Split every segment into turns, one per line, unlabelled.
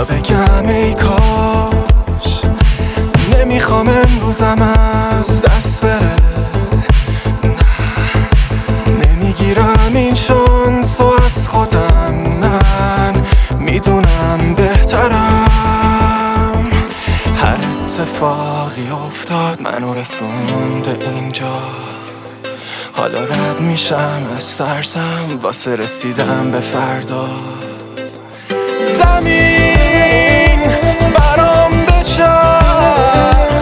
بگم ای کاش نمیخوام امروزم از دست بره. نه نمیگیرم این شانس و از خودم، من میدونم بهترم. هر اتفاقی افتاد منو رسونده اینجا، حالا رد میشم از ترسم واسه رسیدن به فردا. زمین برام بچرخ،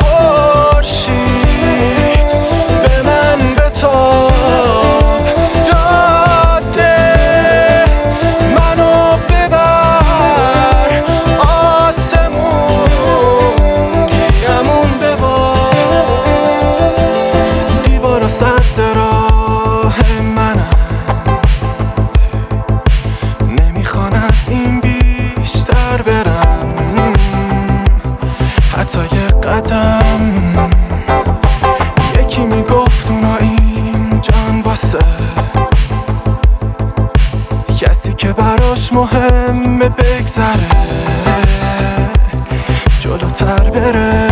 خورشید به من بتاب، جاده منو ببر، آسمون گیرمون ببار. دیوار و سد راه منم، نمیخوان از این بیشتر برم، حتی یه قدم. یکی میگفت اونا این جان واسه کسی که براش مهمه بگذره، جلوتر بره.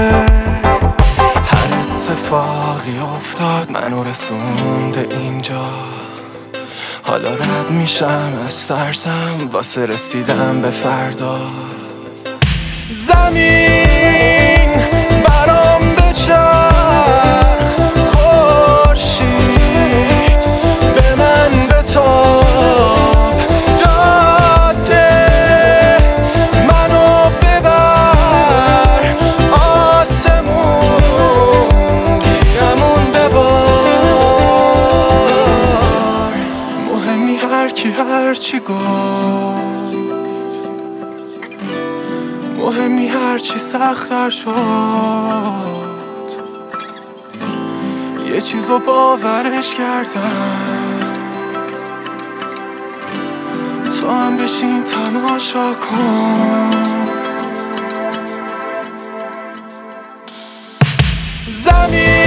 هر اتفاقی افتاد منو رسونده اینجا، حالا رد میشم از ترسم واسه رسیدن به فردا. زمین برام بچرخ، خورشید به من بتاب، جاده منو ببر، آسمون گیرمون ببار. مهمی هرچی گفت، مهمی هرچی سخت‌تر شد، یه چیزو باورش کردم، تو هم بشین تماشا کن. زمین